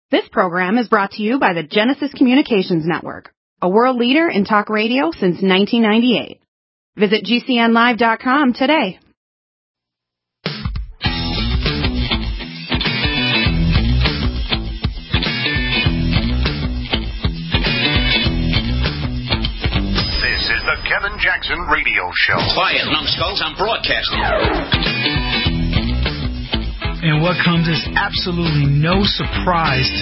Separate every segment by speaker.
Speaker 1: This program is brought to you by the Genesis Communications Network, a world leader in talk radio since 1998. Visit GCNlive.com today.
Speaker 2: This is the Kevin Jackson Radio Show.
Speaker 3: Quiet, numbskulls, I'm broadcasting.
Speaker 4: And what comes as absolutely no surprise to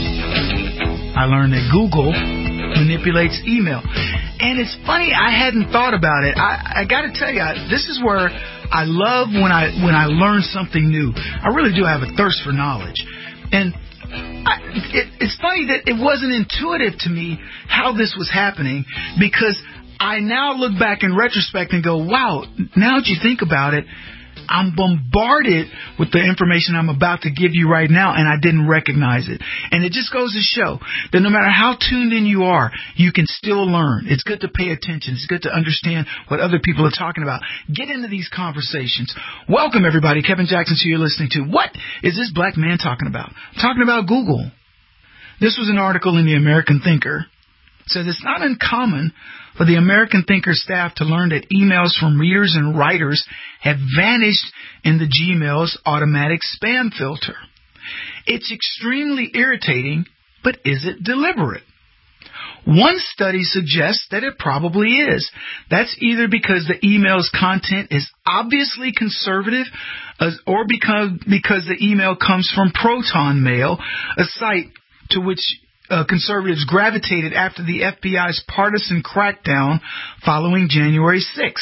Speaker 4: me. I learned that Google manipulates email. And it's funny, I hadn't thought about it. I got to tell you, this is where I love when I learn something new. I really do have a thirst for knowledge. And it's funny that it wasn't intuitive to me how this was happening, because I now look back in retrospect and go, wow, now that you think about it, I'm bombarded with the information I'm about to give you right now, and I didn't recognize it. And it just goes to show that no matter how tuned in you are, you can still learn. It's good to pay attention. It's good to understand what other people are talking about. Get into these conversations. Welcome, everybody. Kevin Jackson, who you're listening to. What is this black man talking about? I'm talking about Google. This was an article in the American Thinker. It says it's not uncommon for the American Thinker staff to learn that emails from readers and writers have vanished in the Gmail's automatic spam filter. It's extremely irritating, but is it deliberate? One study suggests that it probably is. That's either because the email's content is obviously conservative, or because the email comes from Proton Mail, a site to which conservatives gravitated after the FBI's partisan crackdown following January 6th.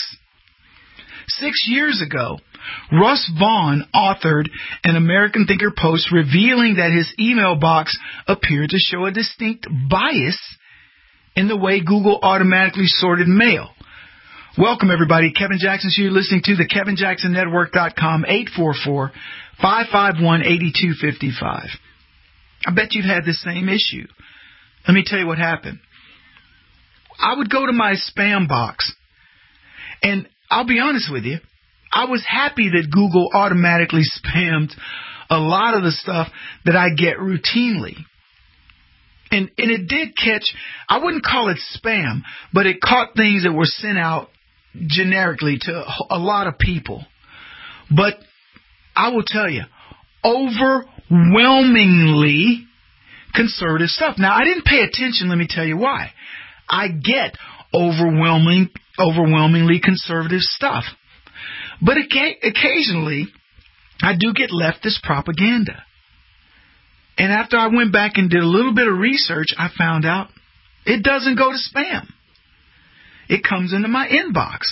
Speaker 4: 6 years ago, Russ Vaughn authored an American Thinker post revealing that his email box appeared to show a distinct bias in the way Google automatically sorted mail. Welcome, everybody. Kevin Jackson, so you're listening to the KevinJacksonNetwork.com, 844-551-8255. I bet you've had the same issue. Let me tell you what happened. I would go to my spam box, and I'll be honest with you, I was happy that Google automatically spammed a lot of the stuff that I get routinely. And it did catch, I wouldn't call it spam, but it caught things that were sent out generically to a lot of people. But I will tell you, overwhelmingly conservative stuff. Now, I didn't pay attention. Let me tell you why. I get overwhelmingly conservative stuff. But occasionally, I do get leftist propaganda. And after I went back and did a little bit of research, I found out it doesn't go to spam. It comes into my inbox.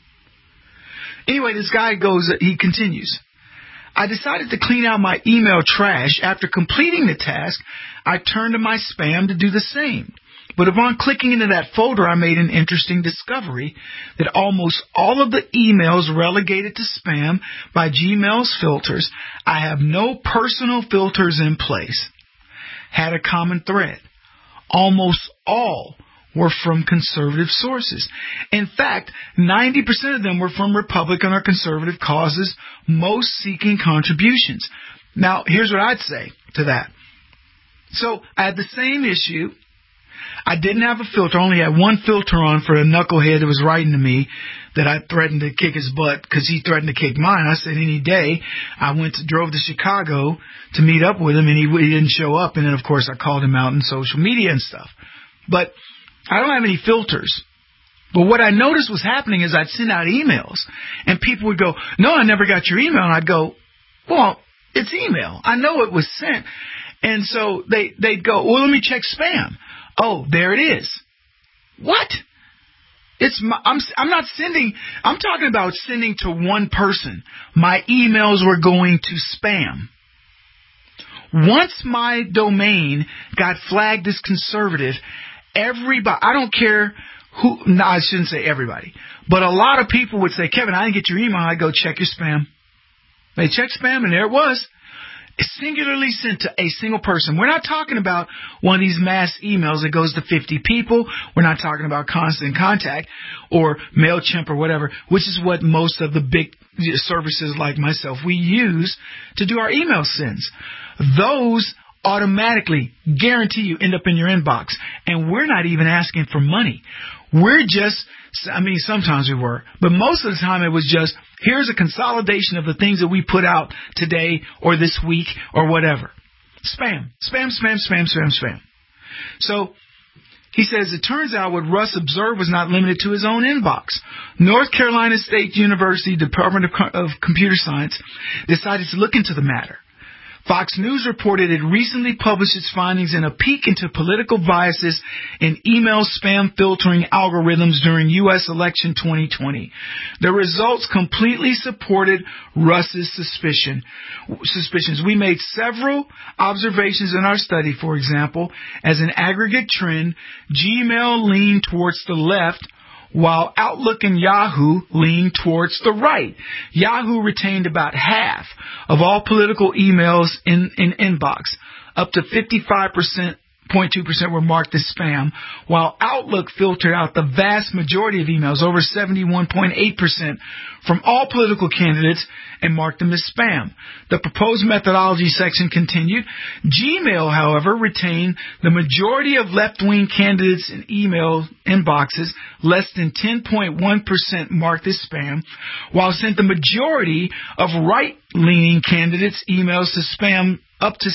Speaker 4: Anyway, this guy he continues. I decided to clean out my email trash. After completing the task, I turned to my spam to do the same. But upon clicking into that folder, I made an interesting discovery that almost all of the emails relegated to spam by Gmail's filters, I have no personal filters in place, had a common thread. Almost all were from conservative sources. In fact, 90% of them were from Republican or conservative causes, most seeking contributions. Now, here's what I'd say to that. So, I had the same issue. I didn't have a filter. I only had one filter on for a knucklehead that was writing to me that I threatened to kick his butt because he threatened to kick mine. I said any day. I drove to Chicago to meet up with him, and he didn't show up. And then, of course, I called him out on social media and stuff. But I don't have any filters. But what I noticed was happening is I'd send out emails, and people would go, no, I never got your email. And I'd go, well, it's email. I know it was sent. And so they'd go, well, let me check spam. Oh, there it is. What? I'm not sending. I'm talking about sending to one person. My emails were going to spam. Once my domain got flagged as conservative, everybody, I don't care who, no, I shouldn't say everybody, but a lot of people would say, Kevin, I didn't get your email. I go, check your spam. They checked spam, and there it was. Singularly sent to a single person. We're not talking about one of these mass emails that goes to 50 people. We're not talking about Constant Contact or MailChimp or whatever, which is what most of the big services like myself we use to do our email sends. Those automatically, guarantee you, end up in your inbox. And we're not even asking for money. We're just, sometimes we were, but most of the time it was just, here's a consolidation of the things that we put out today or this week or whatever. Spam. Spam, spam, spam, spam, spam. So, he says, it turns out what Russ observed was not limited to his own inbox. North Carolina State University Department of Computer Science decided to look into the matter. Fox News reported it recently published its findings in a peek into political biases in email spam filtering algorithms during U.S. election 2020. The results completely supported Russ's suspicions. We made several observations in our study. For example, as an aggregate trend, Gmail leaned towards the left, while Outlook and Yahoo leaned towards the right. Yahoo retained about half of all political emails in inbox. Up to 55.2% were marked as spam, while Outlook filtered out the vast majority of emails, over 71.8%, from all political candidates and marked them as spam. The proposed methodology section continued. Gmail, however, retained the majority of left-wing candidates in email inboxes, less than 10.1% marked as spam, while sent the majority of right-leaning candidates' emails to spam, up to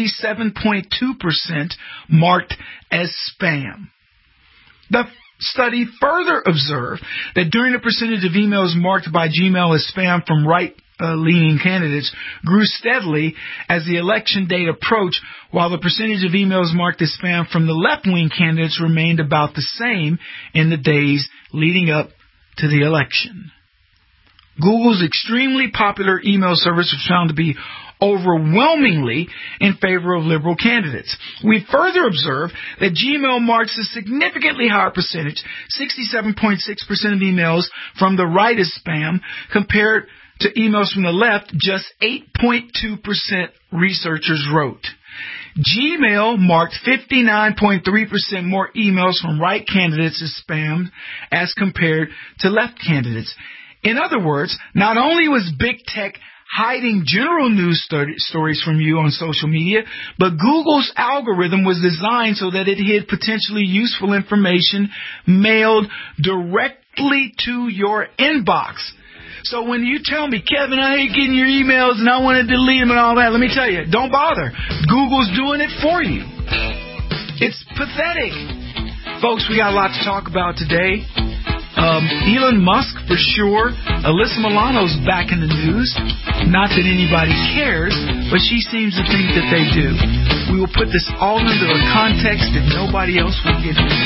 Speaker 4: 77.2% marked as spam. The study further observed that during the percentage of emails marked by Gmail as spam from right-leaning candidates grew steadily as the election date approached, while the percentage of emails marked as spam from the left-wing candidates remained about the same in the days leading up to the election. Google's extremely popular email service was found to be overwhelmingly in favor of liberal candidates. We further observed that Gmail marks a significantly higher percentage, 67.6% of emails from the right as spam, compared to emails from the left, just 8.2% researchers wrote. Gmail marked 59.3% more emails from right candidates as spam as compared to left candidates. In other words, not only was big tech hiding general news stories from you on social media, but Google's algorithm was designed so that it hid potentially useful information mailed directly to your inbox. So when you tell me, Kevin, I hate getting your emails and I want to delete them and all that, let me tell you, don't bother. Google's doing it for you. It's pathetic. Folks, we got a lot to talk about today. Elon Musk, for sure. Alyssa Milano's back in the news. Not that anybody cares, but she seems to think that they do. We will put this all into a context that nobody else will get into.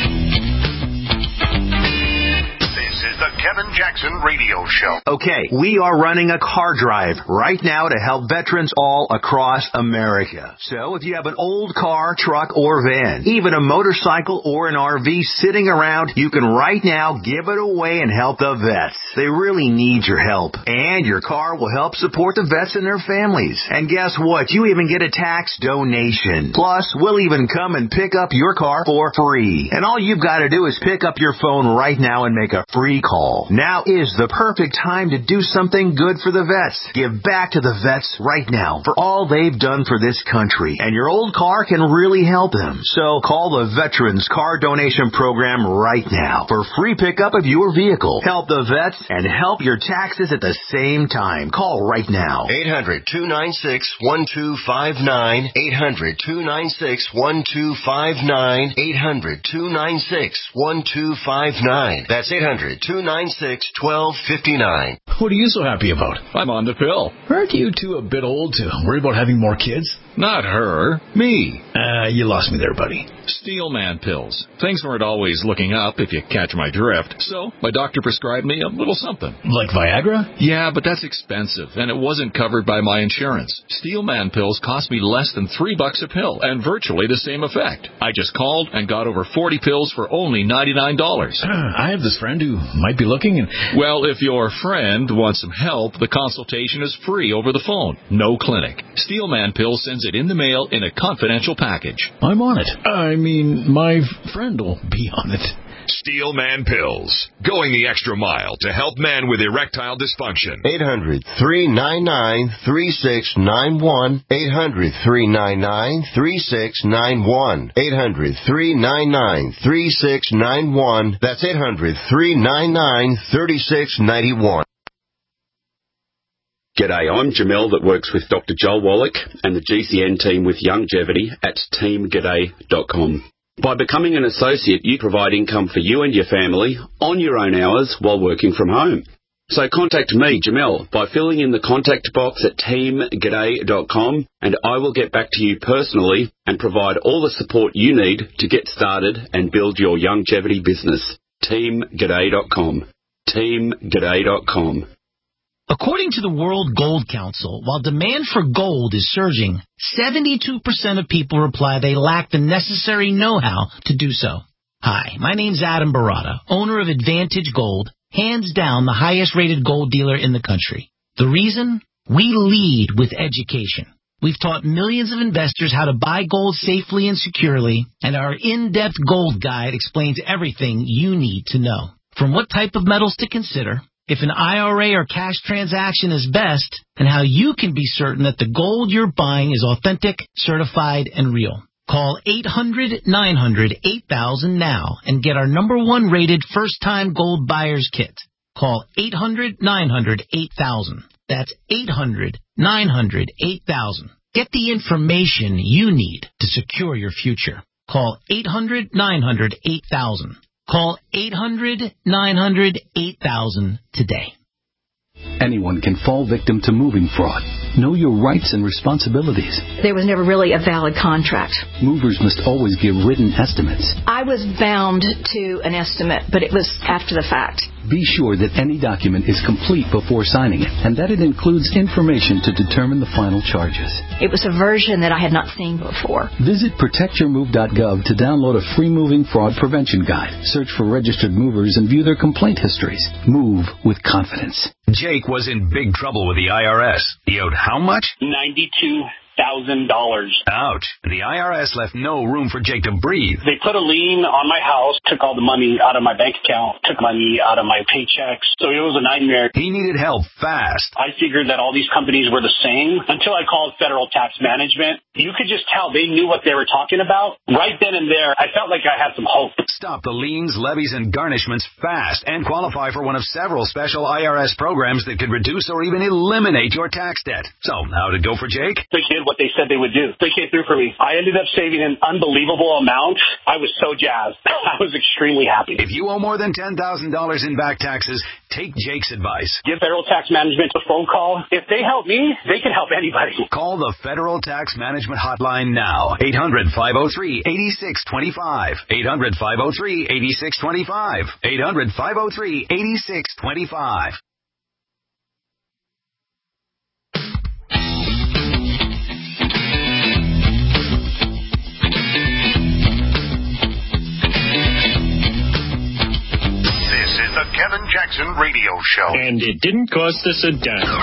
Speaker 2: This is the Kevin Jackson Radio Show.
Speaker 5: Okay, we are running a car drive right now to help veterans all across America. So if you have an old car, truck, or van, even a motorcycle or an RV sitting around, you can right now give it away and help the vets. They really need your help. And your car will help support the vets and their families. And guess what? You even get a tax donation. Plus, we'll even come and pick up your car for free. And all you've got to do is pick up your phone right now and make a free call. Now is the perfect time to do something good for the vets. Give back to the vets right now for all they've done for this country. And your old car can really help them. So call the Veterans Car Donation Program right now for free pickup of your vehicle. Help the vets and help your taxes at the same time. Call right now.
Speaker 6: 800-296-1259. 800-296-1259. 800-296-1259. That's 800-296-1259.
Speaker 7: What are you so happy about? I'm on the pill. Aren't you two a bit old to worry about having more kids?
Speaker 8: Not her. Me.
Speaker 7: You lost me there, buddy.
Speaker 8: Steelman pills. Things weren't always looking up, if you catch my drift. So, my doctor prescribed me a little something.
Speaker 7: Like Viagra?
Speaker 8: Yeah, but that's expensive, and it wasn't covered by my insurance. Steelman pills cost me less than $3 a pill, and virtually the same effect. I just called and got over 40 pills for only $99.
Speaker 7: I have this friend who might be looking and...
Speaker 8: Well, if your friend wants some help, the consultation is free over the phone. No clinic. Steelman Pills sends it in the mail in a confidential package.
Speaker 7: I'm on it. I mean, my friend will be on it.
Speaker 2: Steelman Pills. Going the extra mile to help men with erectile dysfunction.
Speaker 6: 800-399-3691. 800-399-3691. 800-399-3691. That's 800-399-3691.
Speaker 9: G'day, I'm Jamel that works with Dr. Joel Wallach and the GCN team with Longevity at teamg'day.com. By becoming an associate, you provide income for you and your family on your own hours while working from home. So contact me, Jamel, by filling in the contact box at teamg'day.com, and I will get back to you personally and provide all the support you need to get started and build your longevity business. teamg'day.com. teamg'day.com.
Speaker 10: According to the World Gold Council, while demand for gold is surging, 72% of people reply they lack the necessary know-how to do so. Hi, my name's Adam Barata, owner of Advantage Gold, hands down the highest-rated gold dealer in the country. The reason? We lead with education. We've taught millions of investors how to buy gold safely and securely, and our in-depth gold guide explains everything you need to know. From what type of metals to consider, if an IRA or cash transaction is best, and how you can be certain that the gold you're buying is authentic, certified, and real. Call 800-900-8000 now and get our #1 rated first-time gold buyer's kit. Call 800-900-8000. That's 800-900-8000. Get the information you need to secure your future. Call 800-900-8000. Call 800-900-8000 today.
Speaker 11: Anyone can fall victim to moving fraud. Know your rights and responsibilities.
Speaker 12: There was never really a valid contract.
Speaker 11: Movers must always give written estimates.
Speaker 12: I was bound to an estimate, but it was after the fact.
Speaker 11: Be sure that any document is complete before signing it, and that it includes information to determine the final charges.
Speaker 12: It was a version that I had not seen before.
Speaker 11: Visit protectyourmove.gov to download a free moving fraud prevention guide. Search for registered movers and view their complaint histories. Move with confidence.
Speaker 13: Jake was in big trouble with the IRS. He owed how much?
Speaker 14: $92,000.
Speaker 13: Ouch. The IRS left no room for Jake to breathe.
Speaker 14: They put a lien on my house, took all the money out of my bank account, took money out of my paychecks. So it was a nightmare.
Speaker 13: He needed help fast.
Speaker 14: I figured that all these companies were the same until I called Federal Tax Management. You could just tell they knew what they were talking about. Right then and there, I felt like I had some hope.
Speaker 13: Stop the liens, levies, and garnishments fast and qualify for one of several special IRS programs that could reduce or even eliminate your tax debt. So, how'd it go for Jake?
Speaker 14: They did what they said they would do. They came through for me. I ended up saving an unbelievable amount. I was so jazzed. I was extremely happy.
Speaker 13: If you owe more than $10,000 in back taxes, take Jake's advice.
Speaker 14: Give Federal Tax Management a phone call. If they help me, they can help anybody.
Speaker 13: Call the Federal Tax Management Hotline now. 800-503-8625. 800-503-8625. 800-503-8625.
Speaker 2: The Kevin Jackson Radio Show.
Speaker 15: And it didn't cost us a dime.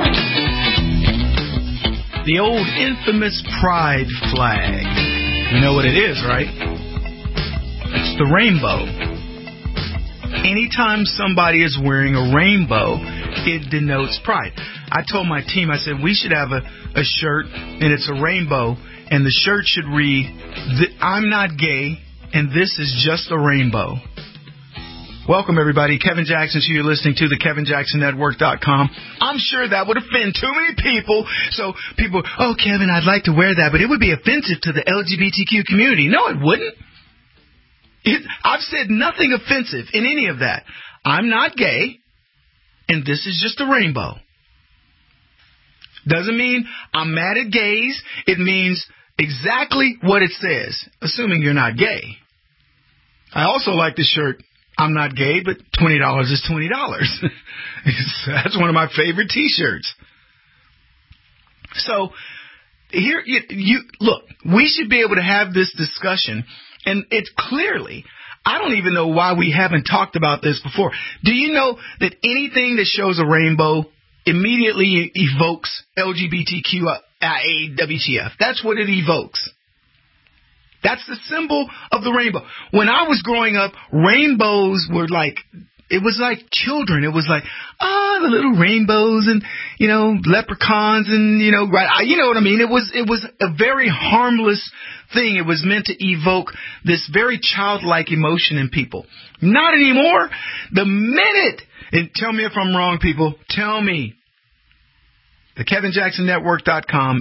Speaker 4: The old infamous pride flag. You know what it is, right? It's the rainbow. Anytime somebody is wearing a rainbow, it denotes pride. I told my team, I said, we should have a shirt, and it's a rainbow, and the shirt should read, I'm not gay, and this is just a rainbow. Welcome, everybody. Kevin Jackson, so you're listening to the KevinJacksonNetwork.com. I'm sure that would offend too many people. So people, oh, Kevin, I'd like to wear that, but it would be offensive to the LGBTQ community. No, it wouldn't. I've said nothing offensive in any of that. I'm not gay, and this is just a rainbow. Doesn't mean I'm mad at gays. It means exactly what it says, assuming you're not gay. I also like the shirt, I'm not gay, but $20 is $20. That's one of my favorite T-shirts. So here, you look, we should be able to have this discussion, and it's clearly, I don't even know why we haven't talked about this before. Do you know that anything that shows a rainbow immediately evokes LGBTQIA WTF? That's what it evokes. That's the symbol of the rainbow. When I was growing up, rainbows were like, it was like children. It was like, the little rainbows and, leprechauns and, right. You know what I mean? It was a very harmless thing. It was meant to evoke this very childlike emotion in people. Not anymore. The minute, and tell me if I'm wrong, people, tell me. The KevinJacksonNetwork.com,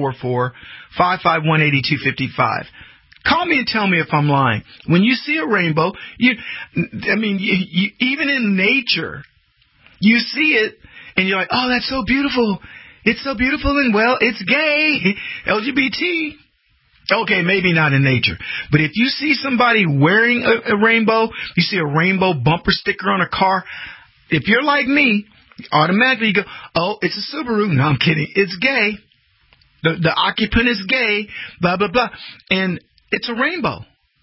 Speaker 4: 844-551-8255. Call me and tell me if I'm lying. When you see a rainbow, you even in nature, you see it and you're like, oh, that's so beautiful. It's so beautiful and, well, it's gay. LGBT. Okay, maybe not in nature. But if you see somebody wearing a rainbow, you see a rainbow bumper sticker on a car, if you're like me, automatically you go, oh, it's a Subaru. No, I'm kidding. It's gay. The occupant is gay, blah, blah, blah. And it's a rainbow.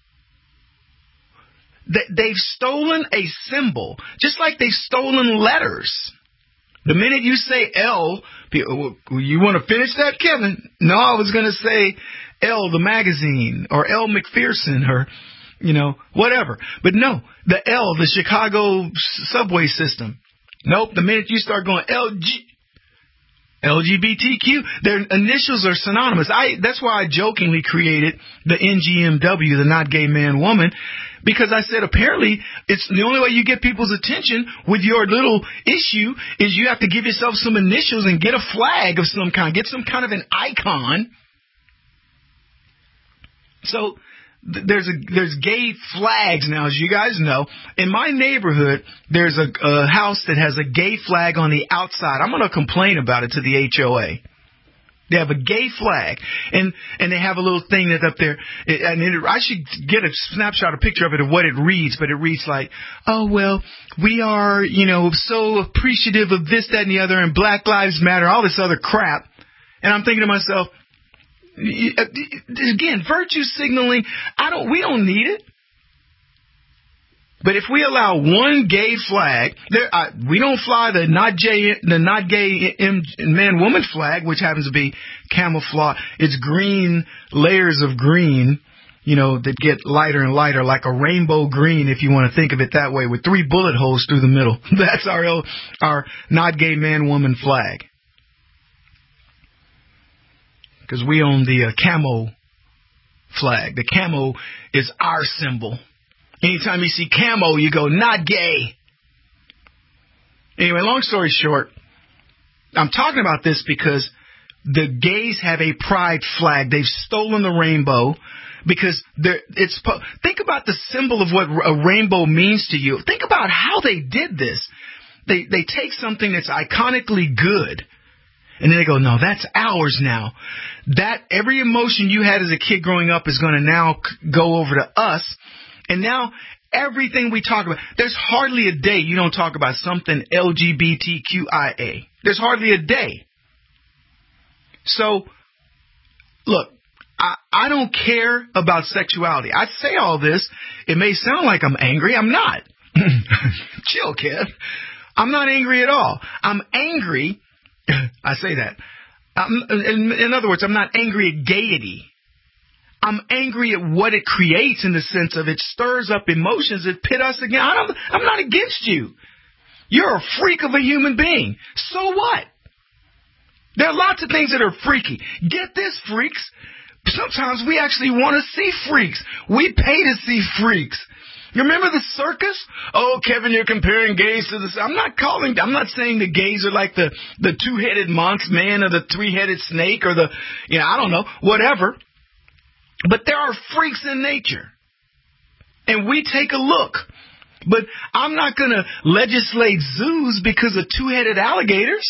Speaker 4: They've stolen a symbol, just like they've stolen letters. The minute you say L, people, you want to finish that, Kevin? No, I was going to say L, the magazine, or L McPherson, or, whatever. But no, the L, the Chicago subway system. Nope, the minute you start going LGBTQ, their initials are synonymous. That's why I jokingly created the NGMW, the not gay man woman, because I said apparently it's the only way you get people's attention with your little issue is you have to give yourself some initials and get a flag of some kind, get some kind of an icon. So there's gay flags now, as you guys know. In my neighborhood, there's a house that has a gay flag on the outside. I'm going to complain about it to the HOA. They have a gay flag, and they have a little thing that's up there. I should get a snapshot, a picture of it, of what it reads, but it reads like, oh, well, we are, so appreciative of this, that, and the other, and Black Lives Matter, all this other crap. And I'm thinking to myself, again, virtue signaling, we don't need it. But if we allow one gay flag, we don't fly the not gay man woman flag, which happens to be camouflage. It's green layers of green, that get lighter and lighter, like a rainbow green, if you want to think of it that way, with 3 bullet holes through the middle. That's our not gay man woman flag. Because we own the camo flag. The camo is our symbol. Anytime you see camo, you go, not gay. Anyway, long story short, I'm talking about this because the gays have a pride flag. They've stolen the rainbow because think about the symbol of what a rainbow means to you. Think about how they did this. They take something that's iconically good, and then they go, no, that's ours now. That every emotion you had as a kid growing up is going to now go over to us. And now everything we talk about, there's hardly a day you don't talk about something LGBTQIA. There's hardly a day. So, look, I don't care about sexuality. I say all this. It may sound like I'm angry. I'm not. Chill, kid. I'm not angry at all. I'm angry. I say that. In other words, I'm not angry at gaiety. I'm angry at what it creates in the sense of it stirs up emotions that pit us again. I'm not against you. You're a freak of a human being. So what? There are lots of things that are freaky. Get this, freaks. Sometimes we actually want to see freaks. We pay to see freaks. You remember the circus? Oh, Kevin, you're comparing gays to the... I'm not saying the gays are like the 2-headed monster man or the 3-headed snake or the, I don't know, whatever. But there are freaks in nature. And we take a look. But I'm not going to legislate zoos because of 2-headed alligators.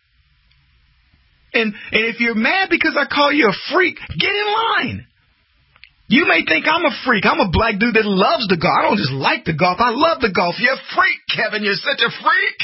Speaker 4: And if you're mad because I call you a freak, get in line. You may think I'm a freak. I'm a black dude that loves the golf. I don't just like the golf. I love the golf. You're a freak, Kevin. You're such a freak.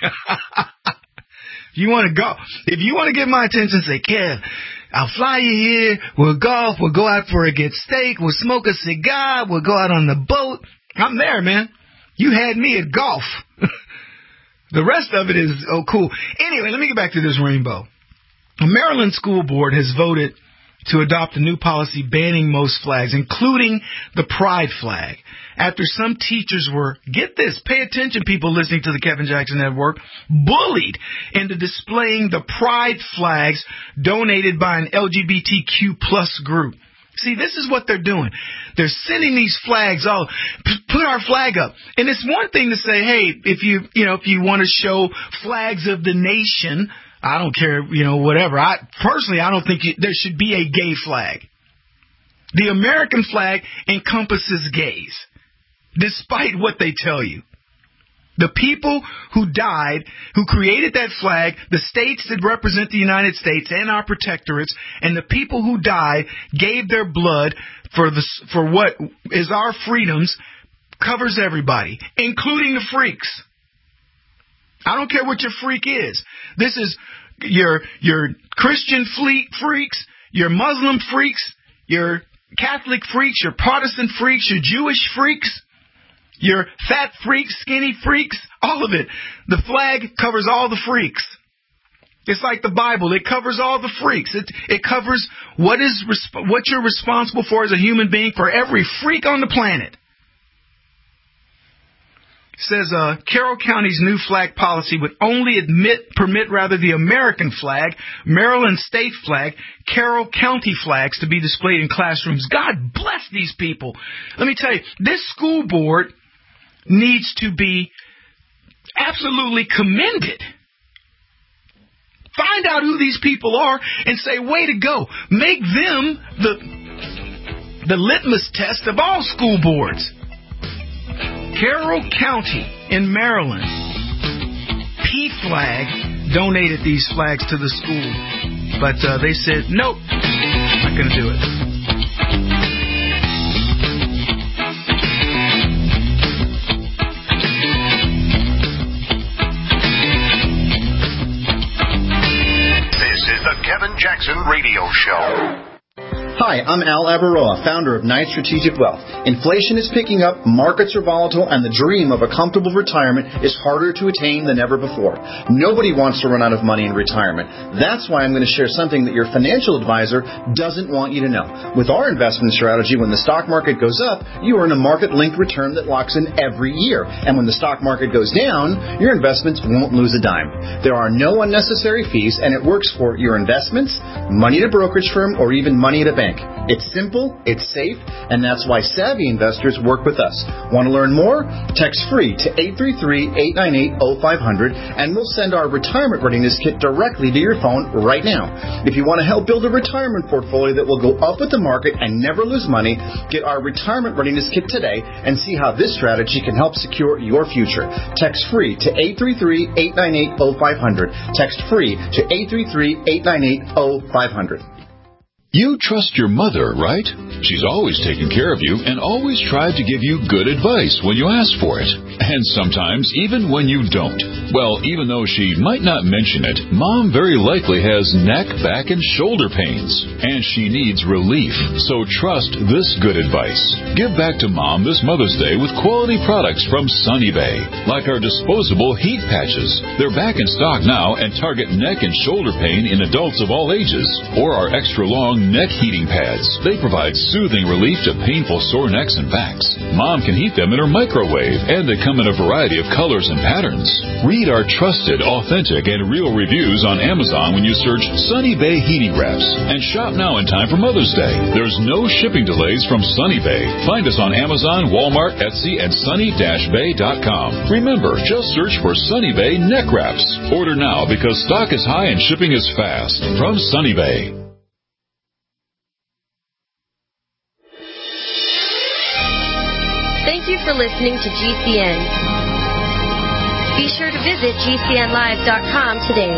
Speaker 4: If you want to go, if you want to get my attention, say, Kev, I'll fly you here. We'll golf. We'll go out for a good steak. We'll smoke a cigar. We'll go out on the boat. I'm there, man. You had me at golf. The rest of it is, oh, cool. Anyway, let me get back to this rainbow. A Maryland school board has voted to adopt a new policy banning most flags, including the pride flag, after some teachers were, get this, pay attention people listening to the Kevin Jackson Network, bullied into displaying the pride flags donated by an LGBTQ plus group. See, this is what they're doing. They're sending these flags all, put our flag up. And it's one thing to say, hey, if you want to show flags of the nation, I don't care, whatever. Personally, I don't think there should be a gay flag. The American flag encompasses gays, despite what they tell you. The people who died, who created that flag, the states that represent the United States and our protectorates, and the people who died gave their blood for what is our freedoms, covers everybody, including the freaks. I don't care what your freak is. This is your Christian freaks, your Muslim freaks, your Catholic freaks, your Protestant freaks, your Jewish freaks, your fat freaks, skinny freaks, all of it. The flag covers all the freaks. It's like the Bible. It covers all the freaks. It covers what you're responsible for as a human being for every freak on the planet. It says Carroll County's new flag policy would only permit the American flag, Maryland state flag, Carroll County flags to be displayed in classrooms. God bless these people. Let me tell you, this school board needs to be absolutely commended. Find out who these people are and say, way to go. Make them the litmus test of all school boards. Carroll County in Maryland, P-Flag donated these flags to the school. But they said, nope, not going to do it.
Speaker 16: The Kevin Jackson Radio Show.
Speaker 17: Hi, I'm Al Abaroa, founder of Knight Strategic Wealth. Inflation is picking up, markets are volatile, and the dream of a comfortable retirement is harder to attain than ever before. Nobody wants to run out of money in retirement. That's why I'm going to share something that your financial advisor doesn't want you to know. With our investment strategy, when the stock market goes up, you earn a market-linked return that locks in every year. And when the stock market goes down, your investments won't lose a dime. There are no unnecessary fees, and it works for your investments, money at a brokerage firm, or even money at a bank. It's simple, it's safe, and that's why savvy investors work with us. Want to learn more? Text free to 833-898-0500, and we'll send our retirement readiness kit directly to your phone right now. If you want to help build a retirement portfolio that will go up with the market and never lose money, get our retirement readiness kit today and see how this strategy can help secure your future. Text free to 833-898-0500. Text free to 833-898-0500.
Speaker 8: You trust your mother, right? She's always taken care of you and always tried to give you good advice when you ask for it. And sometimes even when you don't. Well, even though she might not mention it, Mom very likely has neck, back, and shoulder pains. And she needs relief. So trust this good advice. Give back to Mom this Mother's Day with quality products from Sunny Bay. Like our disposable heat patches. They're back in stock now and target neck and shoulder pain in adults of all ages. Or our extra long neck heating pads. They provide soothing relief to painful sore necks and backs. Mom can heat them in her microwave, and they come in a variety of colors and patterns. Read our trusted, authentic, and real reviews on Amazon when you search Sunny Bay Heating Wraps. And shop now in time for Mother's Day. There's no shipping delays from Sunny Bay. Find us on Amazon, Walmart, Etsy, and sunny-bay.com. Remember, just search for Sunny Bay Neck Wraps. Order now because stock is high and shipping is fast. From Sunny Bay.
Speaker 18: Thank you for listening to GCN. Be sure to visit GCNlive.com today.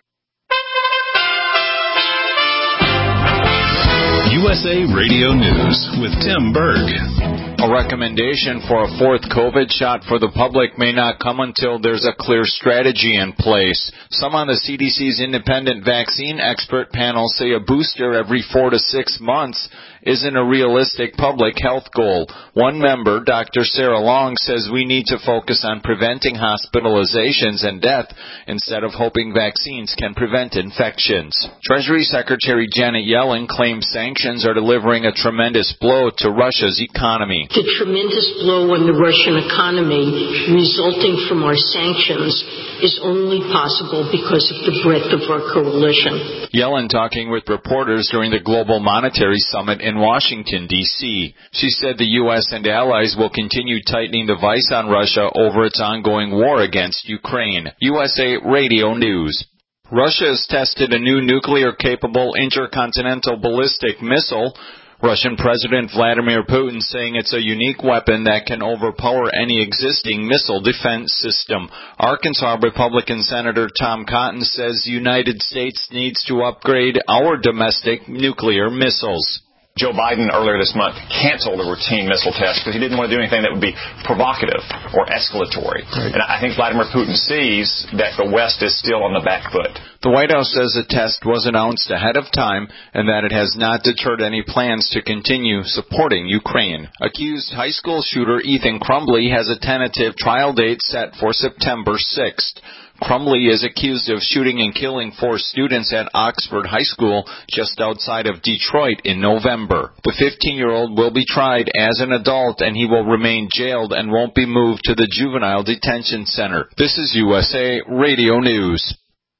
Speaker 19: USA Radio News with Tim Berg.
Speaker 20: A recommendation for a fourth COVID shot for the public may not come until there's a clear strategy in place. Some on the CDC's independent vaccine expert panel say a booster every 4 to 6 months isn't a realistic public health goal. One member, Dr. Sarah Long, says we need to focus on preventing hospitalizations and death instead of hoping vaccines can prevent infections. Treasury Secretary Janet Yellen claims sanctions are delivering a tremendous blow to Russia's economy.
Speaker 21: The tremendous blow on the Russian economy resulting from our sanctions is only possible because of the breadth of our coalition.
Speaker 20: Yellen talking with reporters during the Global Monetary Summit in Washington, D.C. She said the U.S. and allies will continue tightening the vice on Russia over its ongoing war against Ukraine. USA Radio News. Russia has tested a new nuclear-capable intercontinental ballistic missile. Russian President Vladimir Putin saying it's a unique weapon that can overpower any existing missile defense system. Arkansas Republican Senator Tom Cotton says the United States needs to upgrade our domestic nuclear missiles.
Speaker 22: Joe Biden earlier this month canceled a routine missile test because he didn't want to do anything that would be provocative or escalatory. Right. And I think Vladimir Putin sees that the West is still on the back foot.
Speaker 20: The White House says the test was announced ahead of time and that it has not deterred any plans to continue supporting Ukraine. Accused high school shooter Ethan Crumbley has a tentative trial date set for September 6th. Crumbley is accused of shooting and killing 4 students at Oxford High School just outside of Detroit in November. The 15-year-old will be tried as an adult and he will remain jailed and won't be moved to the Juvenile Detention Center. This is USA Radio News.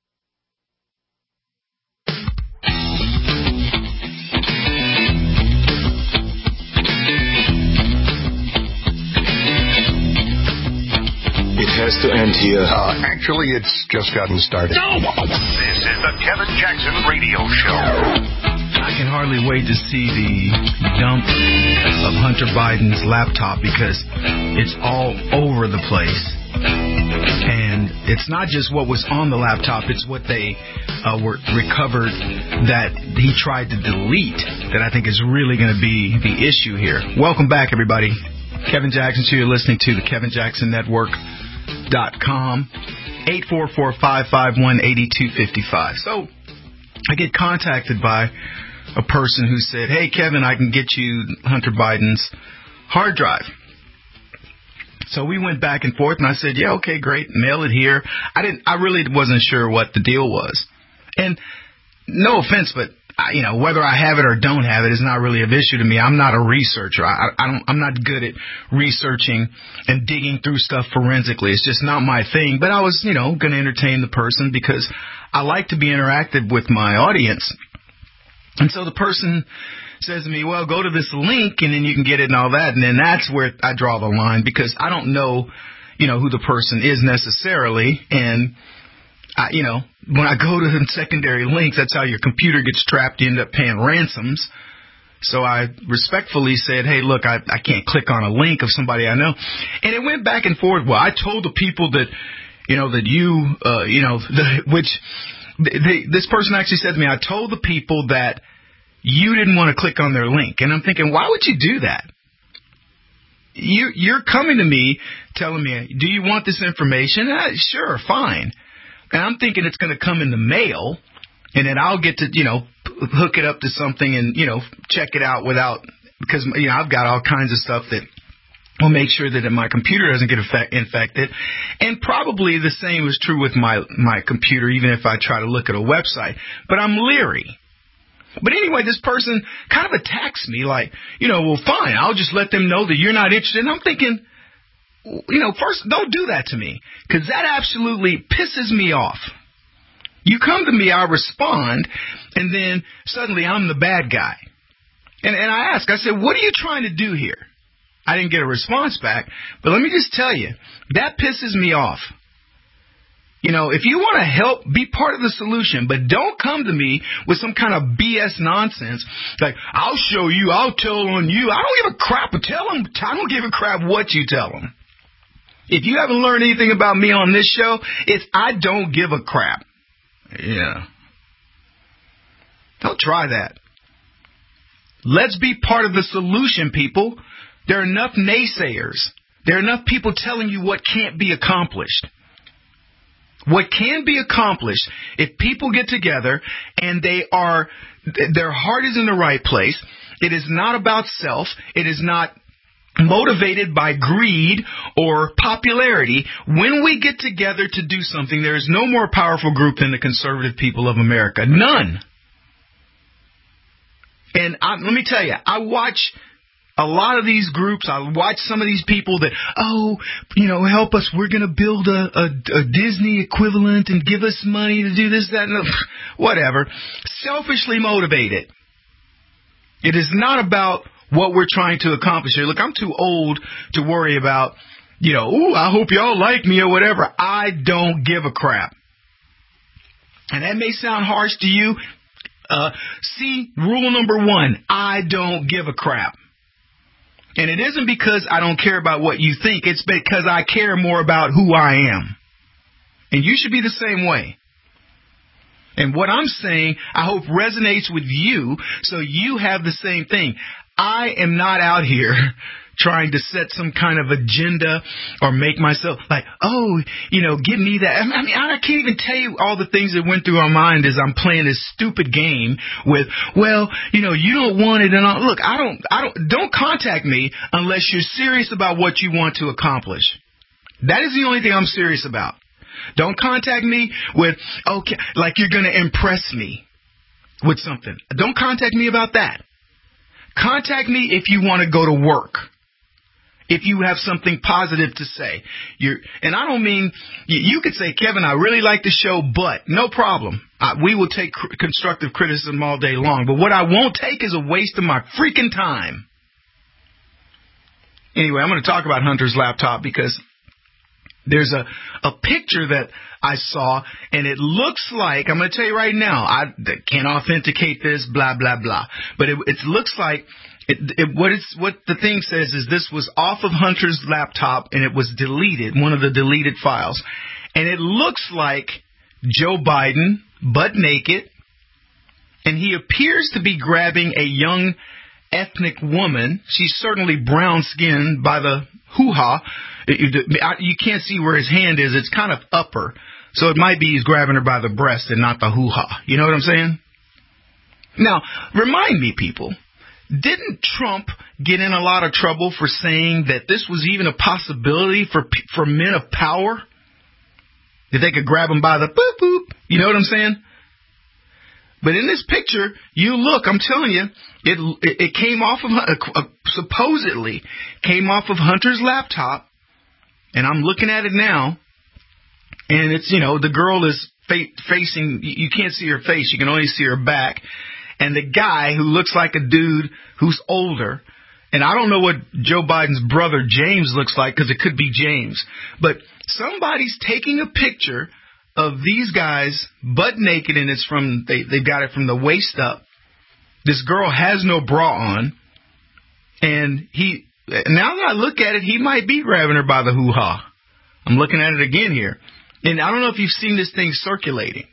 Speaker 23: It has to end here.
Speaker 16: Actually, it's just gotten started. No! This is the Kevin Jackson Radio Show.
Speaker 4: I can hardly wait to see the dump of Hunter Biden's laptop because it's all over the place. And it's not just what was on the laptop, it's what they were recovered that he tried to delete that I think is really going to be the issue here. Welcome back, everybody. Kevin Jackson, so you're listening to the Kevin Jackson Network.com, 844-551-8255. So I get contacted by a person who said, hey, Kevin, I can get you Hunter Biden's hard drive. So we went back and forth, and I said, yeah, okay, great, mail it here. I really wasn't sure what the deal was. And no offense, but whether I have it or don't have it is not really of issue to me. I'm not a researcher. I'm not good at researching and digging through stuff forensically. It's just not my thing. But I was, going to entertain the person because I like to be interactive with my audience. And so the person says to me, well, go to this link and then you can get it and all that. And then that's where I draw the line because I don't know, who the person is necessarily. And when I go to them secondary links, that's how your computer gets trapped. You end up paying ransoms. So I respectfully said, hey, look, I can't click on a link of somebody I know. And it went back and forth. Well, I told the people that, this person actually said to me, I told the people that you didn't want to click on their link. And I'm thinking, why would you do that? You're coming to me telling me, do you want this information? Sure, fine. And I'm thinking it's going to come in the mail, and then I'll get to, hook it up to something and, check it out because I've got all kinds of stuff that will make sure that my computer doesn't get infected. And probably the same is true with my computer, even if I try to look at a website. But I'm leery. But anyway, this person kind of attacks me like, well, fine, I'll just let them know that you're not interested. And I'm thinking, first, don't do that to me, because that absolutely pisses me off. You come to me, I respond, and then suddenly I'm the bad guy. And I said, what are you trying to do here? I didn't get a response back, but let me just tell you, that pisses me off. If you want to help, be part of the solution, but don't come to me with some kind of BS nonsense like, I'll show you, I'll tell on you. I don't give a crap. Tell them. I don't give a crap what you tell them. If you haven't learned anything about me on this show, it's I don't give a crap. Yeah. Don't try that. Let's be part of the solution, people. There are enough naysayers. There are enough people telling you what can't be accomplished. What can be accomplished if people get together and their heart is in the right place It is not about self. It is not motivated by greed or popularity. When we get together to do something, there is no more powerful group than the conservative people of America. None. And let me tell you, I watch a lot of these groups. I watch some of these people that, help us. We're going to build a Disney equivalent and give us money to do this, that, and whatever. Selfishly motivated. It is not about what we're trying to accomplish here. Look, I'm too old to worry about, I hope y'all like me or whatever. I don't give a crap. And that may sound harsh to you. See, rule number 1, I don't give a crap. And it isn't because I don't care about what you think. It's because I care more about who I am. And you should be the same way. And what I'm saying, I hope resonates with you so you have the same thing. I am not out here trying to set some kind of agenda or make myself like, give me that. I mean, I can't even tell you all the things that went through our mind as I'm playing this stupid game with, you don't want it. And look, don't contact me unless you're serious about what you want to accomplish. That is the only thing I'm serious about. Don't contact me with, like you're going to impress me with something. Don't contact me about that. Contact me if you want to go to work. If you have something positive to say. And I don't mean, you could say, Kevin, I really like the show, but no problem. We will take constructive criticism all day long. But what I won't take is a waste of my freaking time. Anyway, I'm going to talk about Hunter's laptop because there's a picture that I saw, and it looks like, I'm going to tell you right now, I can't authenticate this, blah, blah, blah. But it looks like, what the thing says is this was off of Hunter's laptop, and it was deleted, one of the deleted files. And it looks like Joe Biden, butt naked, and he appears to be grabbing a young ethnic woman. She's certainly brown-skinned by the hoo-ha. You can't see where his hand is. It's kind of upper. So it might be he's grabbing her by the breast and not the hoo-ha. You know what I'm saying? Now, remind me, people, didn't Trump get in a lot of trouble for saying that this was even a possibility for men of power? That they could grab him by the boop-boop. You know what I'm saying? But in this picture, you look, I'm telling you, it came off of, supposedly came off of Hunter's laptop. And I'm looking at it now, and it's, the girl is facing, you can't see her face, you can only see her back. And the guy who looks like a dude who's older, and I don't know what Joe Biden's brother James looks like because it could be James. But somebody's taking a picture of these guys butt naked, and it's from, they got it from the waist up. This girl has no bra on, and now that I look at it, he might be grabbing her by the hoo-ha. I'm looking at it again here. And I don't know if you've seen this thing circulating.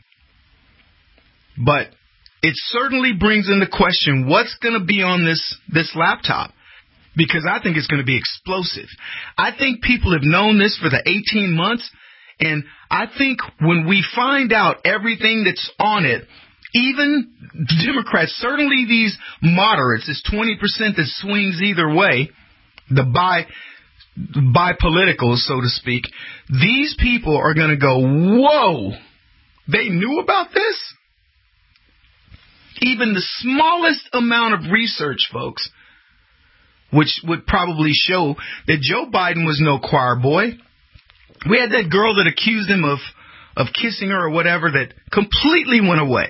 Speaker 4: But it certainly brings into question what's going to be on this laptop. Because I think it's going to be explosive. I think people have known this for the 18 months. And I think when we find out everything that's on it, even Democrats, certainly these moderates, this 20% that swings either way, the bi-politicals, so to speak, these people are going to go, whoa, they knew about this? Even the smallest amount of research, folks, which would probably show that Joe Biden was no choir boy. We had that girl that accused him of kissing her or whatever that completely went away.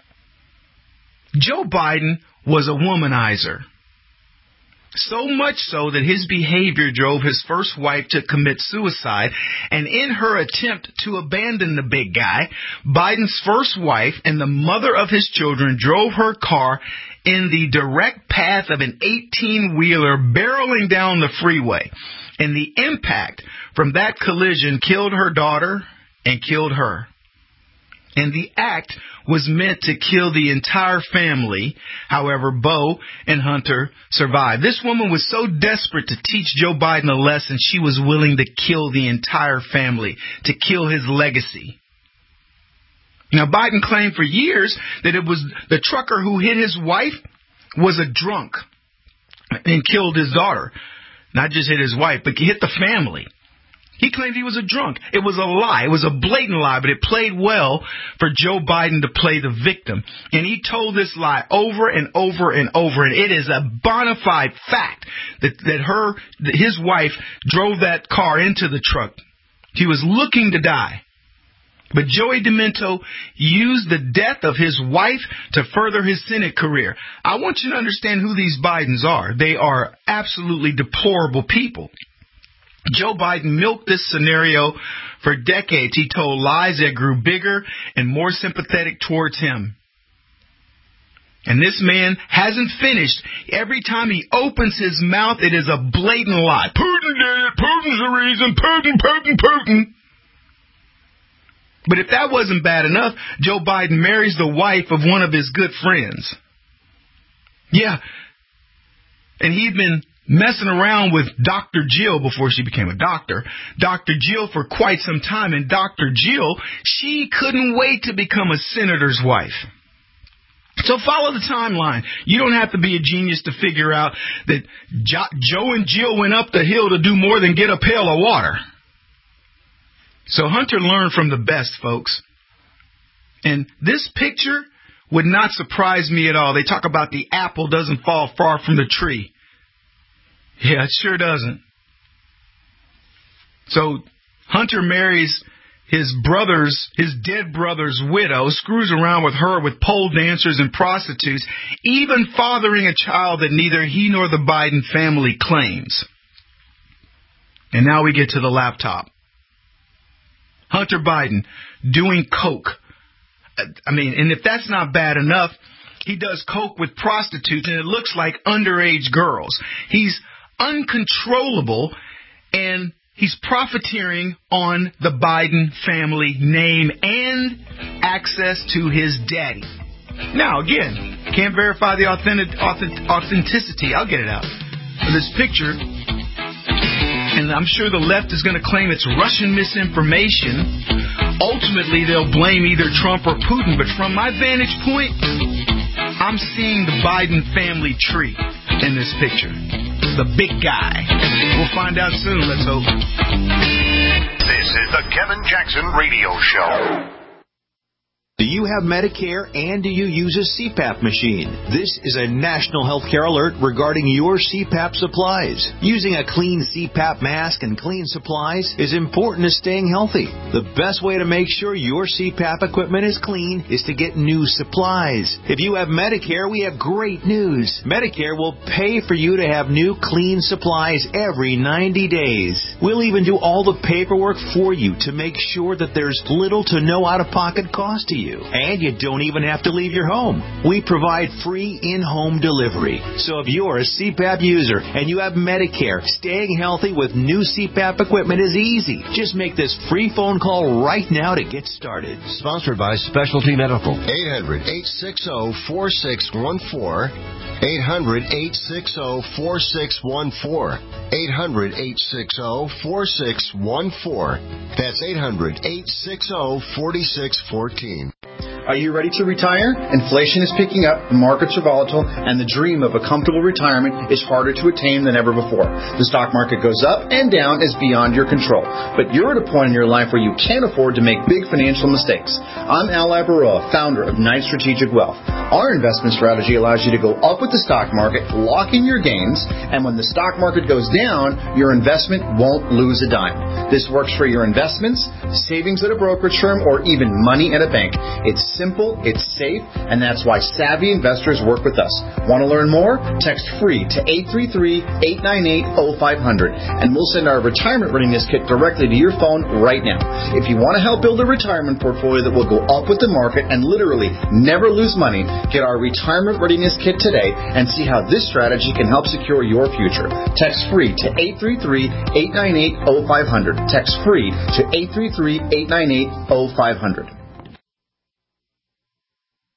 Speaker 4: Joe Biden was a womanizer. So much so that his behavior drove his first wife to commit suicide. And in her attempt to abandon the big guy, Biden's first wife and the mother of his children drove her car in the direct path of an 18-wheeler barreling down the freeway. And the impact from that collision killed her daughter and killed her. And the act was meant to kill the entire family. However, Bo and Hunter survived. This woman was so desperate to teach Joe Biden a lesson, she was willing to kill the entire family, to kill his legacy. Now, Biden claimed for years that it was the trucker who hit his wife was a drunk and killed his daughter. Not just hit his wife, but hit the family. He claimed he was a drunk. It was a lie. It was a blatant lie, but it played well for Joe Biden to play the victim. And he told this lie over and over and over. And it is a bona fide fact that his wife drove that car into the truck. He was looking to die. But Joey Demento used the death of his wife to further his Senate career. I want you to understand who these Bidens are. They are absolutely deplorable people. Joe Biden milked this scenario for decades. He told lies that grew bigger and more sympathetic towards him. And this man hasn't finished. Every time he opens his mouth, it is a blatant lie. Putin did it. Putin's the reason. Putin. But if that wasn't bad enough, Joe Biden marries the wife of one of his good friends. Yeah. And he'd been messing around with Dr. Jill before she became a doctor. Dr. Jill for quite some time. And Dr. Jill, she couldn't wait to become a senator's wife. So follow the timeline. You don't have to be a genius to figure out that Joe and Jill went up the hill to do more than get a pail of water. So Hunter learned from the best, folks. And this picture would not surprise me at all. They talk about the apple doesn't fall far from the tree. Yeah, it sure doesn't. So Hunter marries his dead brother's widow, screws around with her with pole dancers and prostitutes, even fathering a child that neither he nor the Biden family claims. And now we get to the laptop. Hunter Biden doing coke. And if that's not bad enough, he does coke with prostitutes, and it looks like underage girls. He's uncontrollable, and he's profiteering on the Biden family name and access to his daddy. Now, again, can't verify the authenticity. I'll get it out of this picture. And I'm sure the left is going to claim it's Russian misinformation. Ultimately, they'll blame either Trump or Putin. But from my vantage point, I'm seeing the Biden family tree in this picture. The big guy. We'll find out soon, let's hope.
Speaker 16: This is the Kevin Jackson Radio Show.
Speaker 5: Do you have Medicare and do you use a CPAP machine? This is a national healthcare alert regarding your CPAP supplies. Using a clean CPAP mask and clean supplies is important to staying healthy. The best way to make sure your CPAP equipment is clean is to get new supplies. If you have Medicare, we have great news. Medicare will pay for you to have new clean supplies every 90 days. We'll even do all the paperwork for you to make sure that there's little to no out-of-pocket cost to you. And you don't even have to leave your home. We provide free in-home delivery. So if you're a CPAP user and you have Medicare, staying healthy with new CPAP equipment is easy. Just make this free phone call right now to get started.
Speaker 6: Sponsored by Specialty Medical. 800-860-4614. 800-860-4614. 800-860-4614. That's 800-860-4614.
Speaker 17: Are you ready to retire? Inflation is picking up, the markets are volatile, and the dream of a comfortable retirement is harder to attain than ever before. The stock market goes up and down is beyond your control. But you're at a point in your life where you can't afford to make big financial mistakes. I'm Al Abaroa, founder of Knight Strategic Wealth. Our investment strategy allows you to go up with the stock market, lock in your gains, and when the stock market goes down, your investment won't lose a dime. This works for your investments, savings at a brokerage firm, or even money at a bank. It's simple, it's safe, and that's why savvy investors work with us. Want to learn more? Text free to 833-898-0500, and we'll send our retirement readiness kit directly to your phone right now. If you want to help build a retirement portfolio that will go up with the market and literally never lose money, get our retirement readiness kit today and see how this strategy can help secure your future. Text free to 833-898-0500. Text free to 833-898-0500.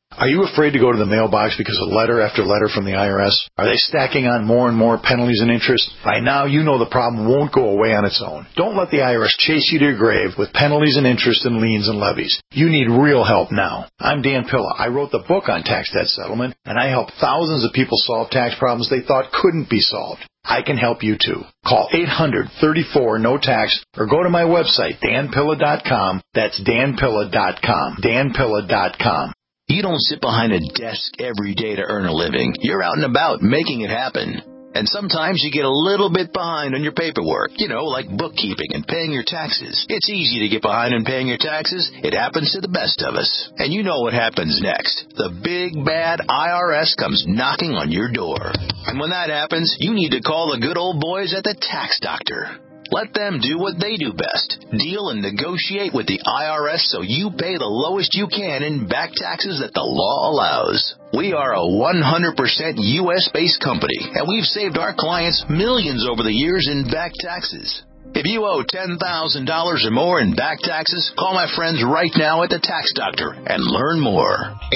Speaker 1: Are you afraid to go to the mailbox because of letter after letter from the IRS? Are they stacking on more and more penalties and interest? By now, you know the problem won't go away on its own. Don't let the IRS chase you to your grave with penalties and interest and liens and levies. You need real help now. I'm Dan Pilla. I wrote the book on tax debt settlement, and I help thousands of people solve tax problems they thought couldn't be solved. I can help you too. Call 800-34-NO-TAX or go to my website, danpilla.com. That's danpilla.com. danpilla.com.
Speaker 3: You don't sit behind a desk every day to earn a living. You're out and about making it happen. And sometimes you get a little bit behind on your paperwork, like bookkeeping and paying your taxes. It's easy to get behind on paying your taxes. It happens to the best of us. And you know what happens next. The big, bad IRS comes knocking on your door. And when that happens, you need to call the good old boys at the Tax Doctor. Let them do what they do best. Deal and negotiate with the IRS so you pay the lowest you can in back taxes that the law allows. We are a 100% U.S.-based company, and we've saved our clients millions over the years in back taxes. If you owe $10,000 or more in back taxes, call my friends right now at the Tax Doctor and learn more.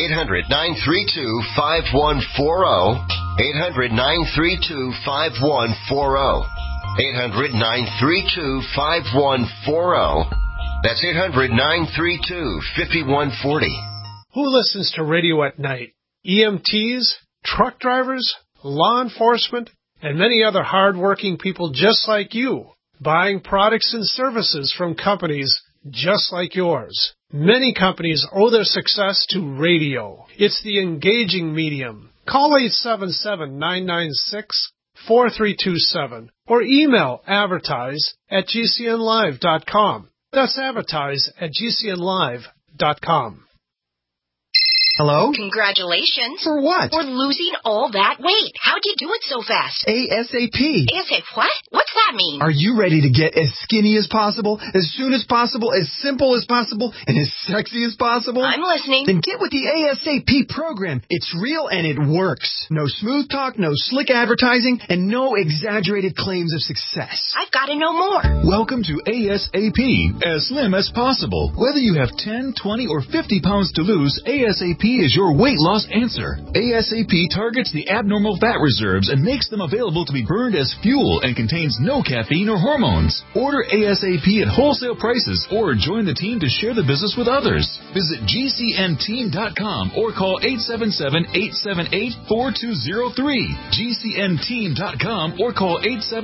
Speaker 6: 800-932-5140. 800-932-5140. 800-932-5140. That's 800-932-5140.
Speaker 23: Who listens to radio at night? EMTs, truck drivers, law enforcement, and many other hard-working people just like you, buying products and services from companies just like yours. Many companies owe their success to radio. It's the engaging medium. Call 877-996-4327 or email advertise@gcnlive.com. That's advertise@gcnlive.com.
Speaker 24: Hello?
Speaker 25: Congratulations.
Speaker 24: For what?
Speaker 25: For losing all that weight. How'd you do it so fast?
Speaker 24: ASAP.
Speaker 25: ASAP what? What's that mean?
Speaker 24: Are you ready to get as skinny as possible, as soon as possible, as simple as possible, and as sexy as possible?
Speaker 25: I'm listening.
Speaker 24: Then get with the ASAP program. It's real and it works. No smooth talk, no slick advertising, and no exaggerated claims of success.
Speaker 25: I've got to know more.
Speaker 19: Welcome to ASAP, as slim as possible. Whether you have 10, 20, or 50 pounds to lose, ASAP is your weight loss answer. ASAP targets the abnormal fat reserves and makes them available to be burned as fuel and contains no caffeine or hormones. Order ASAP at wholesale prices or join the team to share the business with others. Visit GCNteam.com or call 877-878-4203. GCNteam.com or call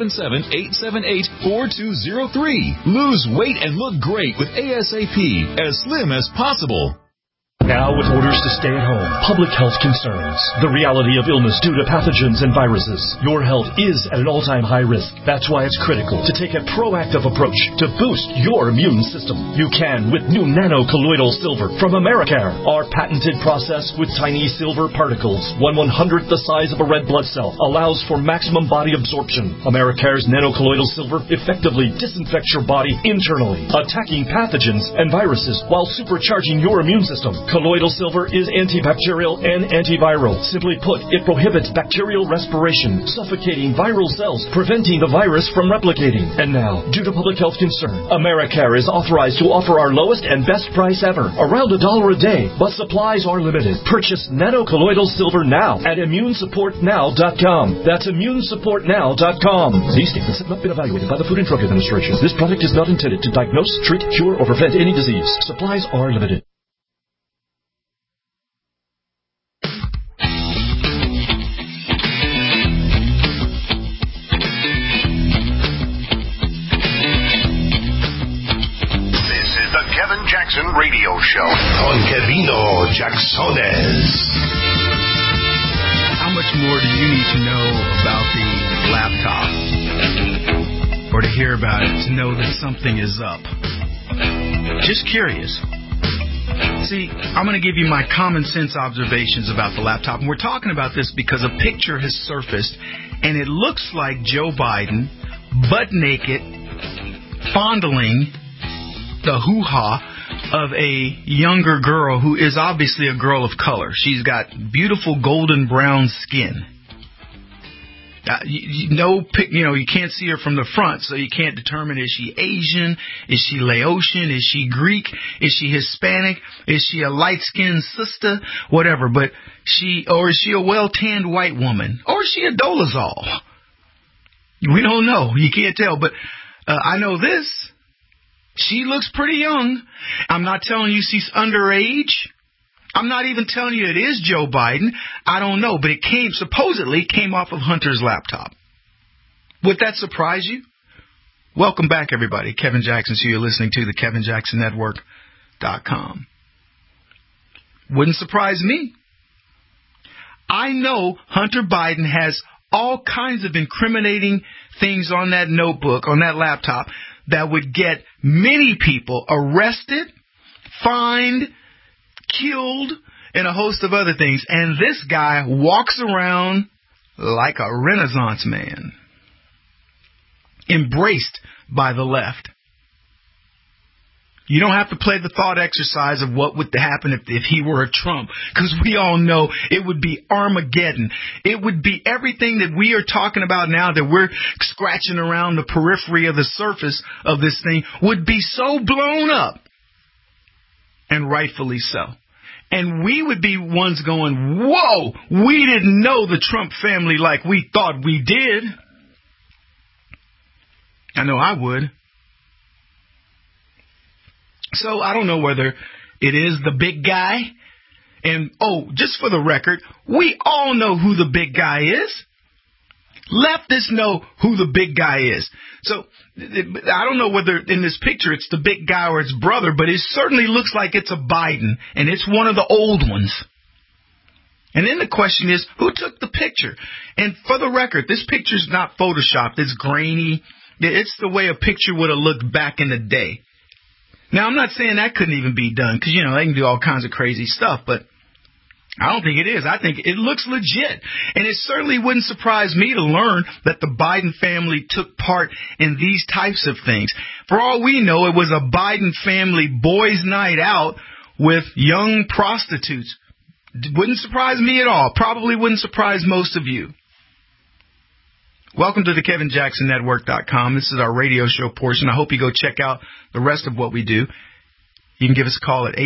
Speaker 19: 877-878-4203. Lose weight and look great with ASAP, as slim as possible.
Speaker 26: Now with orders to stay at home, public health concerns, the reality of illness due to pathogens and viruses. Your health is at an all-time high risk. That's why it's critical to take a proactive approach to boost your immune system. You can with new nano-colloidal silver from Americare. Our patented process with tiny silver particles, 1/100th the size of a red blood cell, allows for maximum body absorption. Americare's nano-colloidal silver effectively disinfects your body internally, attacking pathogens and viruses while supercharging your immune system. Colloidal silver is antibacterial and antiviral. Simply put, it prohibits bacterial respiration, suffocating viral cells, preventing the virus from replicating. And now, due to public health concern, Americare is authorized to offer our lowest and best price ever, around $1 a day, but supplies are limited. Purchase nano-colloidal silver now at immunesupportnow.com. That's immunesupportnow.com. These statements have not been evaluated by the Food and Drug Administration. This product is not intended to diagnose, treat, cure, or prevent any disease. Supplies are limited.
Speaker 16: Jackson Radio Show on Kevino Jacksones.
Speaker 4: How much more do you need to know about the laptop, or to hear about it, to know that something is up? Just curious. See, I'm going to give you my common sense observations about the laptop, and we're talking about this because a picture has surfaced, and it looks like Joe Biden, butt naked, fondling the hoo-ha of a younger girl who is obviously a girl of color. She's got beautiful golden brown skin. You can't see her from the front, so you can't determine, is she Asian? Is she Laotian? Is she Greek? Is she Hispanic? Is she a light-skinned sister? Whatever. But is she a well-tanned white woman? Or is she a Dolezal? We don't know. You can't tell. But I know this. She looks pretty young. I'm not telling you she's underage. I'm not even telling you it is Joe Biden. I don't know, but it supposedly came off of Hunter's laptop. Would that surprise you? Welcome back, everybody. Kevin Jackson, so you're listening to the KevinJacksonNetwork.com. Wouldn't surprise me. I know Hunter Biden has all kinds of incriminating things on that notebook, on that laptop, that would get many people arrested, fined, killed, and a host of other things. And this guy walks around like a Renaissance man, embraced by the left. You don't have to play the thought exercise of what would happen if he were a Trump, because we all know it would be Armageddon. It would be everything that we are talking about now, that we're scratching around the periphery of the surface of this thing, would be so blown up, and rightfully so. And we would be ones going, whoa, we didn't know the Trump family like we thought we did. I know I would. So I don't know whether it is the big guy. And, just for the record, we all know who the big guy is. Leftists know who the big guy is. So I don't know whether in this picture it's the big guy or it's brother, but it certainly looks like it's a Biden, and it's one of the old ones. And then the question is, who took the picture? And for the record, this picture's not photoshopped. It's grainy. It's the way a picture would have looked back in the day. Now, I'm not saying that couldn't even be done, because, they can do all kinds of crazy stuff, but I don't think it is. I think it looks legit. And it certainly wouldn't surprise me to learn that the Biden family took part in these types of things. For all we know, it was a Biden family boys' night out with young prostitutes. Wouldn't surprise me at all. Probably wouldn't surprise most of you. Welcome to the KevinJacksonNetwork.com. This is our radio show portion. I hope you go check out the rest of what we do. You can give us a call at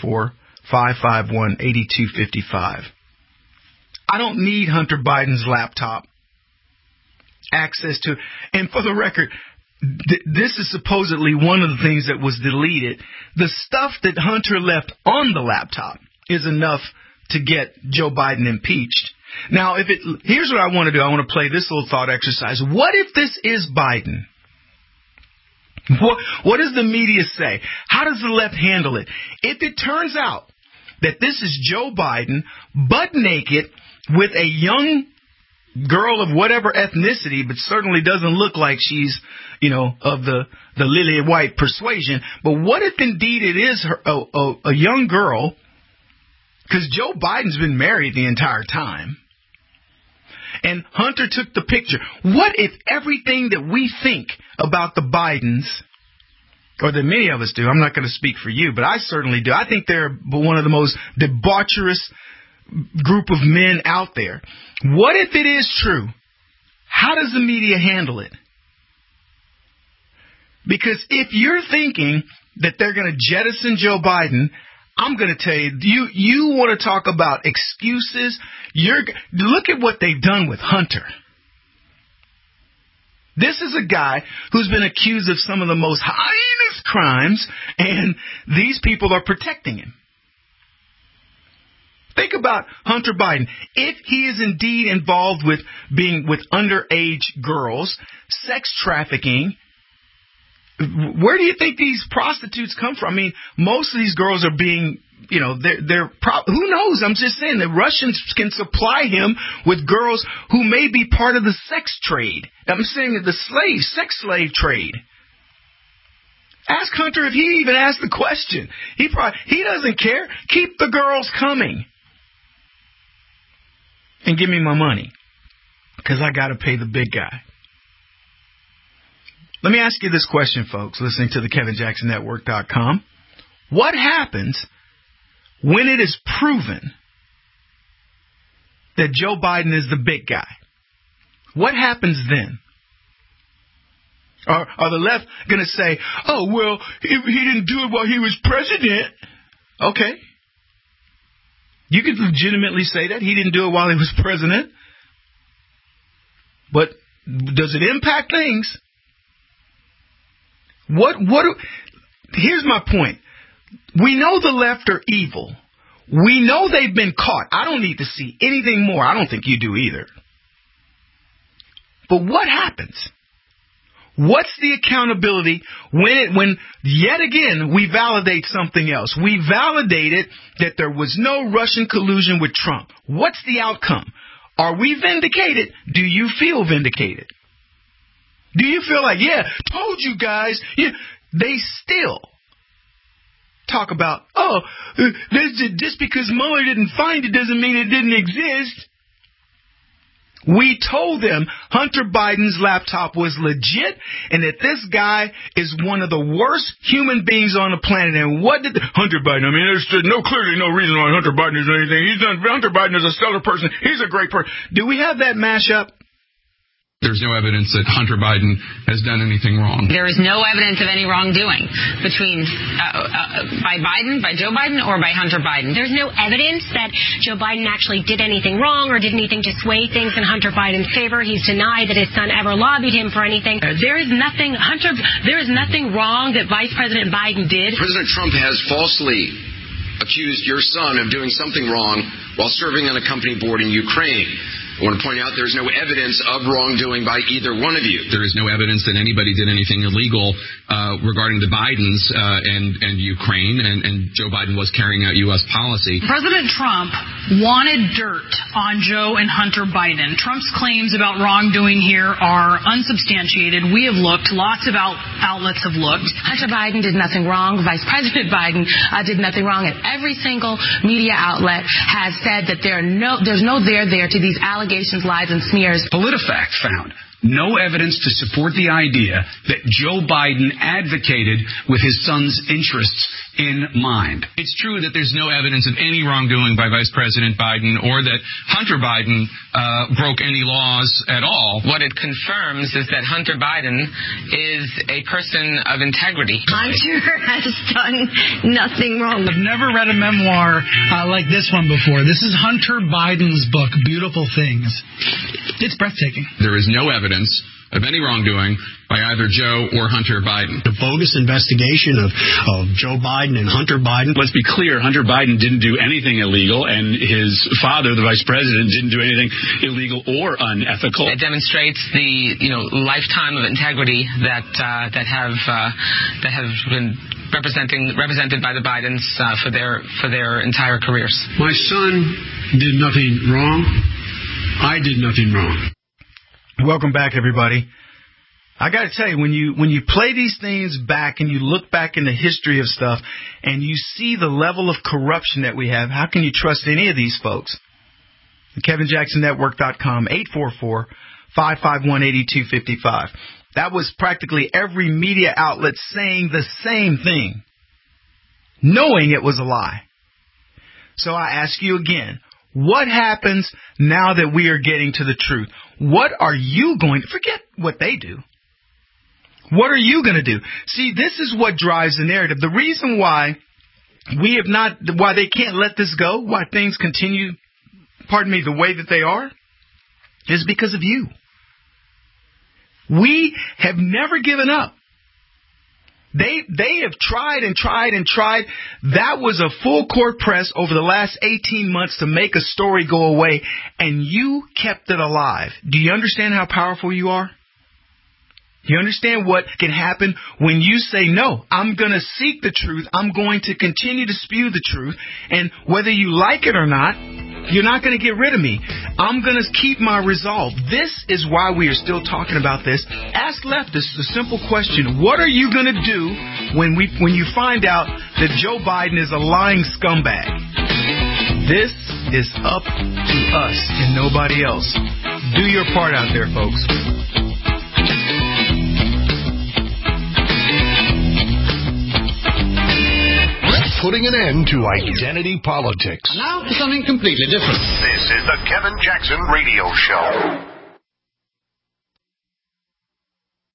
Speaker 4: 844-551-8255. I don't need Hunter Biden's laptop access to. And for the record, this is supposedly one of the things that was deleted. The stuff that Hunter left on the laptop is enough to get Joe Biden impeached. Now, here's what I want to do. I want to play this little thought exercise. What if this is Biden? What does the media say? How does the left handle it? If it turns out that this is Joe Biden, butt naked, with a young girl of whatever ethnicity, but certainly doesn't look like she's, of the lily white persuasion. But what if indeed it is a young girl? Because Joe Biden's been married the entire time. And Hunter took the picture. What if everything that we think about the Bidens, or that many of us do, I'm not going to speak for you, but I certainly do. I think they're one of the most debaucherous group of men out there. What if it is true? How does the media handle it? Because if you're thinking that they're going to jettison Joe Biden, I'm going to tell you, you want to talk about excuses? Look at what they've done with Hunter. This is a guy who's been accused of some of the most heinous crimes, and these people are protecting him. Think about Hunter Biden. If he is indeed involved with being with underage girls, sex trafficking, where do you think these prostitutes come from? I mean, most of these girls are being, who knows? I'm just saying the Russians can supply him with girls who may be part of the sex trade. I'm saying the sex slave trade. Ask Hunter if he even asked the question. He doesn't care. Keep the girls coming. And give me my money, because I got to pay the big guy. Let me ask you this question, folks, listening to the KevinJacksonNetwork.com. What happens when it is proven that Joe Biden is the big guy? What happens then? Are the left going to say, oh, well, he didn't do it while he was president? Okay. You could legitimately say that. He didn't do it while he was president. But does it impact things? Here's my point. We know the left are evil. We know they've been caught. I don't need to see anything more. I don't think you do either. But what happens? What's the accountability when yet again we validate something else? We validated that there was no Russian collusion with Trump. What's the outcome? Are we vindicated? Do you feel vindicated? Do you feel like, yeah, told you guys? Yeah, they still talk about, just because Mueller didn't find it doesn't mean it didn't exist. We told them Hunter Biden's laptop was legit and that this guy is one of the worst human beings on the planet. And what did Hunter Biden? I mean, there's clearly no reason why Hunter Biden is anything. Hunter Biden is a stellar person. He's a great person. Do we have that mashup?
Speaker 7: There's no evidence that Hunter Biden has done anything wrong.
Speaker 9: There is no evidence of any wrongdoing between by Joe Biden, or by Hunter Biden.
Speaker 10: There's no evidence that Joe Biden actually did anything wrong or did anything to sway things in Hunter Biden's favor. He's denied that his son ever lobbied him for anything.
Speaker 11: There is nothing wrong that Vice President Biden did.
Speaker 12: President Trump has falsely accused your son of doing something wrong while serving on a company board in Ukraine. I want to point out there's no evidence of wrongdoing by either one of you.
Speaker 7: There is no evidence that anybody did anything illegal regarding the Bidens and Ukraine, and Joe Biden was carrying out U.S. policy.
Speaker 14: President Trump wanted dirt on Joe and Hunter Biden. Trump's claims about wrongdoing here are unsubstantiated. We have looked. Lots of outlets have looked.
Speaker 9: Hunter Biden did nothing wrong. Vice President Biden did nothing wrong. And every single media outlet has said that there's no there to these allegations, lies, and smears.
Speaker 27: PolitiFact found no evidence to support the idea that Joe Biden advocated with his son's interests in mind.
Speaker 7: It's true that there's no evidence of any wrongdoing by Vice President Biden or that Hunter Biden broke any laws at all.
Speaker 9: What it confirms is that Hunter Biden is a person of integrity.
Speaker 10: Hunter has done nothing wrong.
Speaker 28: I've never read a memoir like this one before. This is Hunter Biden's book, Beautiful Things. It's breathtaking.
Speaker 7: There is no evidence of any wrongdoing by either Joe or Hunter Biden.
Speaker 28: The bogus investigation of Joe Biden and Hunter Biden.
Speaker 27: Let's be clear, Hunter Biden didn't do anything illegal, and his father, the vice president, didn't do anything illegal or unethical.
Speaker 9: It demonstrates the lifetime of integrity that have been represented by the Bidens for their entire careers.
Speaker 27: My son did nothing wrong. I did nothing wrong.
Speaker 4: Welcome back, everybody. I got to tell you, when you play these things back and you look back in the history of stuff and you see the level of corruption that we have, how can you trust any of these folks? KevinJacksonNetwork.com, 844-551-8255. That was practically every media outlet saying the same thing, knowing it was a lie. So I ask you again, what happens now that we are getting to the truth? What are you going to forget what they do? What are you going to do? See, this is what drives the narrative. The reason why why they can't let this go, why things continue, the way that they are, is because of you. We have never given up. They have tried and tried and tried. That was a full court press over the last 18 months to make a story go away, and you kept it alive. Do you understand how powerful you are? You understand what can happen when you say, no, I'm going to seek the truth. I'm going to continue to spew the truth. And whether you like it or not, you're not going to get rid of me. I'm going to keep my resolve. This is why we are still talking about this. Ask leftists a simple question. What are you going to do when you find out that Joe Biden is a lying scumbag? This is up to us and nobody else. Do your part out there, folks.
Speaker 16: Putting an end to identity politics.
Speaker 29: Now for something completely different.
Speaker 16: This is the Kevin Jackson Radio Show.